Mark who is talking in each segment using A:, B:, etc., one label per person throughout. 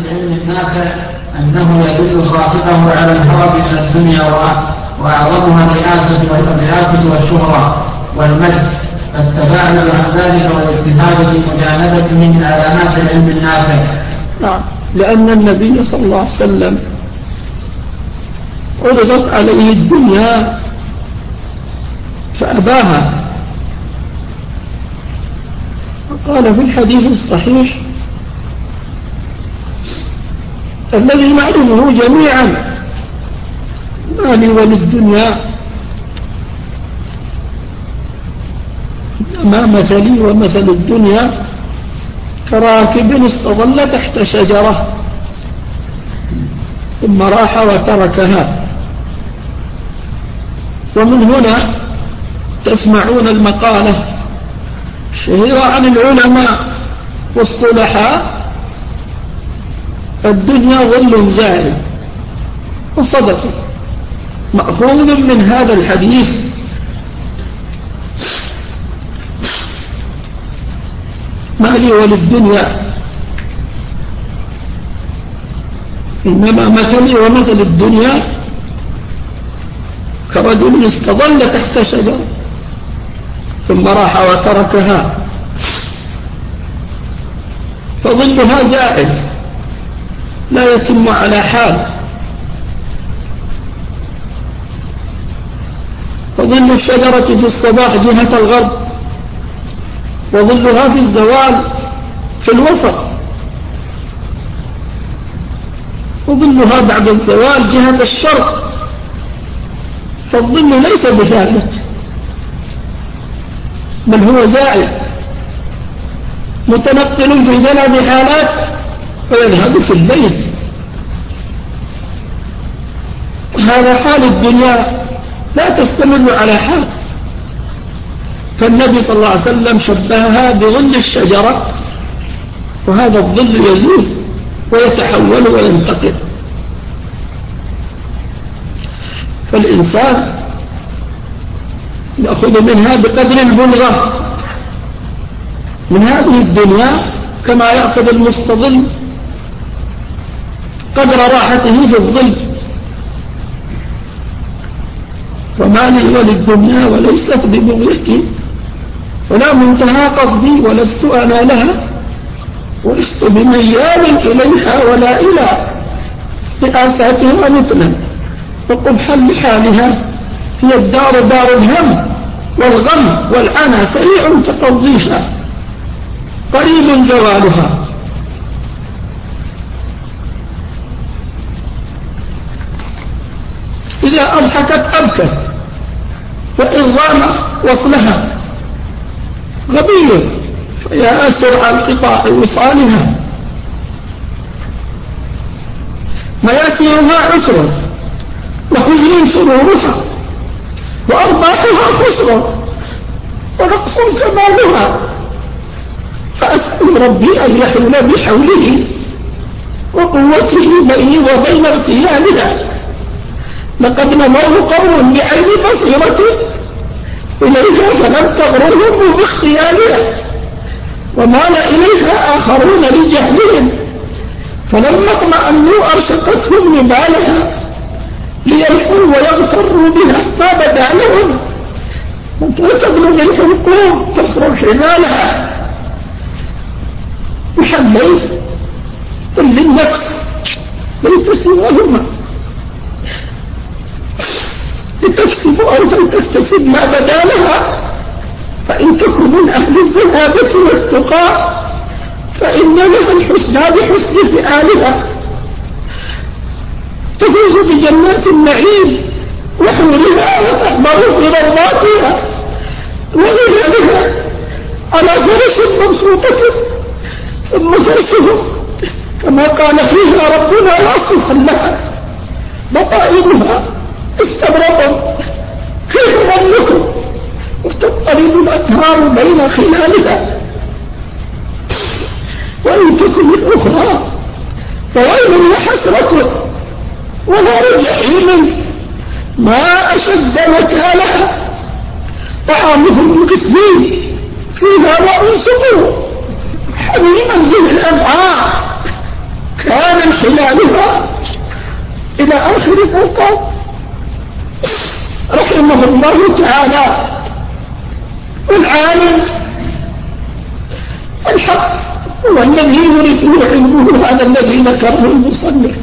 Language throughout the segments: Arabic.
A: العلم النافع أنه يدل صاحبه على الهرب من الدنيا وأعظمها الرئاسة والشهرة والمجد، فالتباعد عن ذلك والاجتهاد في مجانبته من علامات العلم النافع.
B: نعم، لأن النبي صلى الله عليه وسلم عرضت عليه الدنيا فأباها، وقال في الحديث الصحيح الذي نعلمه جميعا: ما لي وللدنيا ما مثلي ومثل الدنيا كراكب استظل تحت شجرة ثم راح وتركها. ومن هنا تسمعون المقالة الشهيرة عن العلماء والصلحاء: الدنيا ظل زائل. وصدقوا، مأخوذ من هذا الحديث. ما لي وللدنيا إنما مثلي ومثل الدنيا كرجل استظل تحت شجرة ثم راح وتركها، فظلها زائل لا يتم على حال. فظل الشجرة في الصباح جهة الغرب، وظلها في الزوال في الوسط، وظلها بعد الزوال جهة الشرق. فالظل ليس بثابت بل هو زائل متنقل في ثلاث حالات ويذهب في الليل. هذا حال الدنيا لا تستمر على حال. فالنبي صلى الله عليه وسلم شبهها بظل الشجرة، وهذا الظل يزول ويتحول وينتقل. فالإنسان يأخذ منها بقدر البلغة من هذه الدنيا، كما يأخذ المستظل قدر راحته في الظل. وما لي وللدنيا وليست ببغيتي ولا منتهى قصدي، ولست أنا لها، ولست بميال إليها ولا إلى رئاساتها مثلا، وقبحا لحالها هي الدار دار الهم والغم والعنى، سريع تقضيها قريب زوالها. إذا أضحكت أبكت، وإن ضام وصلها غبي فيا أسر عن قطاع وصالها. مياتها عسر وحزن سرورها، وأرباحها خسر ونقص كمالها. فأسأل ربي أن يحول بحوله وقوته بيني وبين ارتيالها. لقد نظروا قوم بعين بصيرة إليها فلم تغرهم باختيارها، ومال إليها آخرون لجهلهم فلما اطمأنوا أرشقتهم نبالها، ليلحوا ويغتروا بها ما بدا لهم. متى تبلغ الحلقوم تصرف حمالها. محمد قل للنفس ليس سواهما، لتكسب أو فلتكتسب ما بدا لها. فإن تكن من أهل الزهادة والتقى فإن لها الحسنى بحسن فعالها. تفوز بجنات النعيم وحورها وتحضر في روضاتها، وظلالها على فرش مبسوطة ثم فرشه كما قال فيها ربنا واصفا لها بطائنها استبرقا كيف ظنكم، وتضطرب الأنهار بين خلالها. وإن تكن الأخرى فويل وحسرة ونار جحيم ما أشد مكانها. طعامهم القسمين فيها ماء سقور حميما ذي الأمعاء كان خلالها إلى آخر الأوقات. رحمه الله تعالى. والعالم الحق هو الذي يورثه علمه، هذا الذي ذكره المصنف.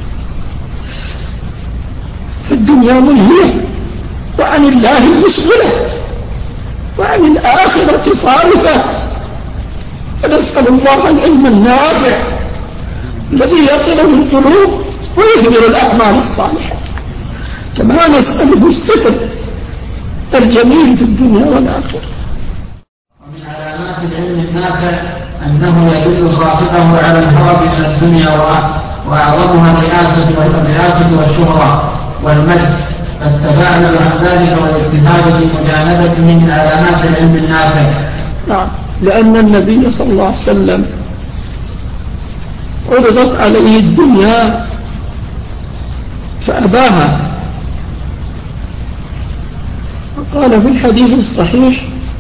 B: فالدنيا منهية وعن الله مشغلة وعن الآخرة صارفة. فنسأل الله العلم النافع الذي يصله القلوب ويثمر الأعمال الصالحة، كما نسأله الستر الجميل في الدنيا والآخرة.
A: ومن علامات العلم النافع أنه يدل صاحبه على الهرب من الدنيا، وأعظمها الرئاسة والشهرة والمجد، فالتباعد عن ذلك والاجتهاد في مجانبته من علامات العلم النافع.
B: نعم، لأن النبي صلى الله عليه وسلم عرضت عليه الدنيا فأباها، وقال في الحديث الصحيح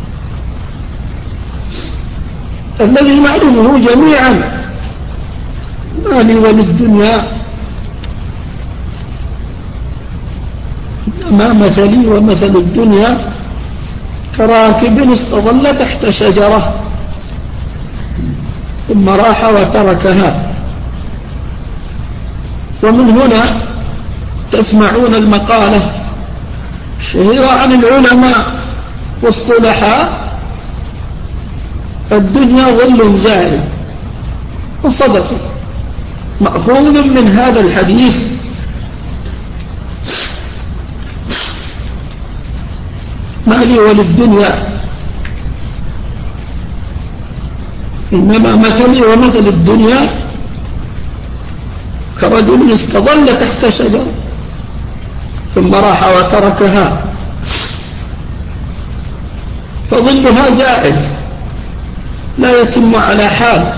B: الذي نعلمه جميعا: ما لي وللدنيا إنما مثلي ومثل الدنيا كراكب استظل تحت شجرة ثم راح وتركها. ومن هنا تسمعون المقالة الشهيرة عن العلماء والصلحاء: الدنيا ظل زائل. وصدقوا، مأخوذ من هذا الحديث. ما لي وللدنيا إنما مثلي ومثل الدنيا كرجل استظل تحت شجرة ثم راح وتركها، فظلها زائل لا يتم على حال.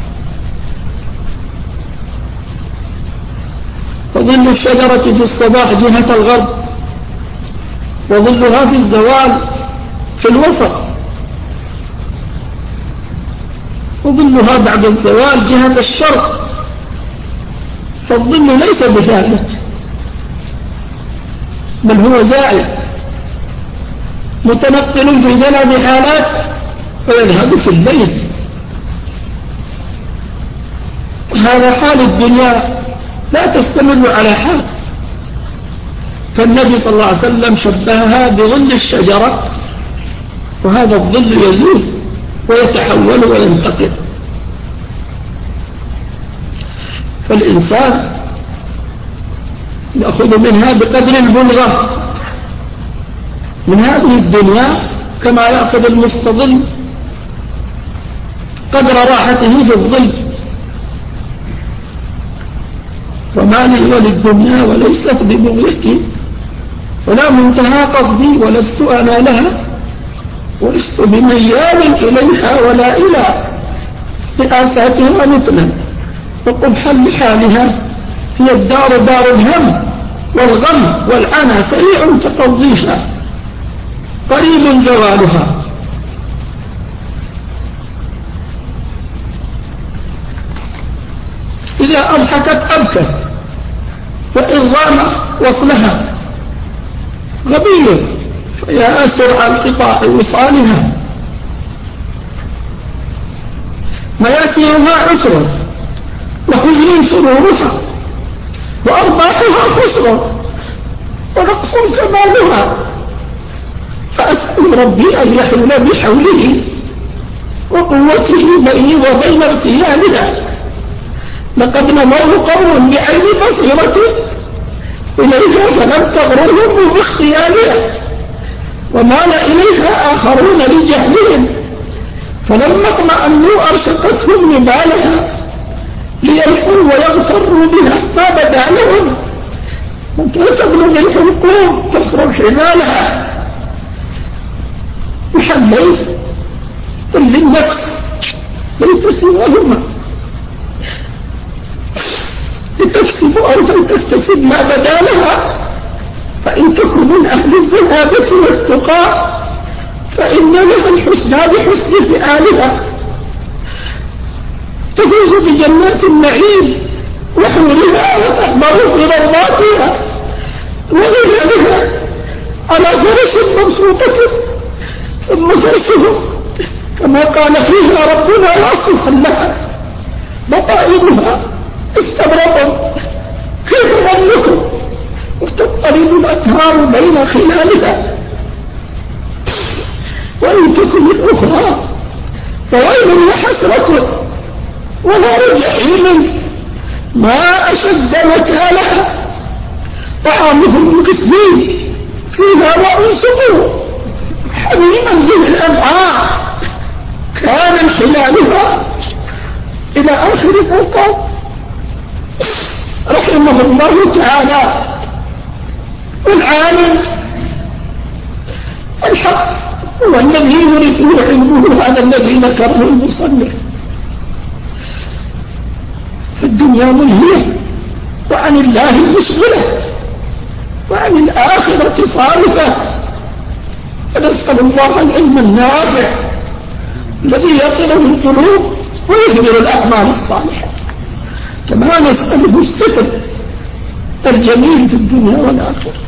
B: فظل الشجرة في الصباح جهة الغرب، وظلها في الزوال في الوسط، وظلها بعد الزوال جهة الشرق. فالظل ليس بثابت، بل هو زائل متنقل في ثلاث حالات فيذهب في الليل. هذا حال الدنيا لا تستمر على حال. فالنبي صلى الله عليه وسلم شبهها بظل الشجرة، وهذا الظل يزول ويتحول وينتقل. فالإنسان يأخذ منها بقدر البلغة من هذه الدنيا، كما يأخذ المستظل قدر راحته في الظل. وما لي وللدنيا وليست ببغيتي ولا منتهى قصدي، ولست أنا لها، ولست بميال إليها ولا إلى رئاساتها مثلا. وقبحا لحالها هي الدار دار الهم والغم والعنى، سريع تقضيها قريب زوالها. إذا أضحكت أبكت، وإن ضام وصلها غبي فيا أسر عن قطاع وصالها. مياتيها عسر وحزن سرورها، وأرباحها خسر ونقص كمالها. فأسأل ربي أن يحول بحوله وقوته بيني وبين ارتيالها. لقد نظروا قوم بعين بصيرته إليها فلم تغرهم باختيارها، ومال إليها آخرون لجهلهم فلما اطمأنوا أرشقتهم نبالها ليلحوا ويغتروا بها ما بدا لهم. وكيف تبلغ الحلقوم تصرف حمالها محليت كل النفس ليس سواهما، لتكسب أو فلتكتسب ما بدا لها. فإن تكن من أهل الزهادة والتقى فإن لها الحسنى بحسن فعالها. تفوز بجنات النعيم وحورها وتحضر في روضاتها وغيرها على فرش مبسوطة ثم فرشهم كما قال فيها ربنا واصفا لها بطائنها استبرقا كيف ظنكم وتضطرد الأنهار بين خلالها وإن تكن الأخرى فويل وحسرة ونار جحيم ما أشد مكانها طعامهم القسمين فيها ماء سقور حميما ذي الأمعاء كان انحلالها إلى آخر الأوقات. رحمه الله تعالى العالم الحق هو الذي يرثه علمه هذا الذي ذكره المصنف. فالدنيا منهية وعن الله مشغلة وعن الآخرة صارفة. فنسأل الله العلم النافع الذي يصله القلوب ويثمر الأعمال الصالحة، كما نسأله الستر الجميل في الدنيا والآخرة.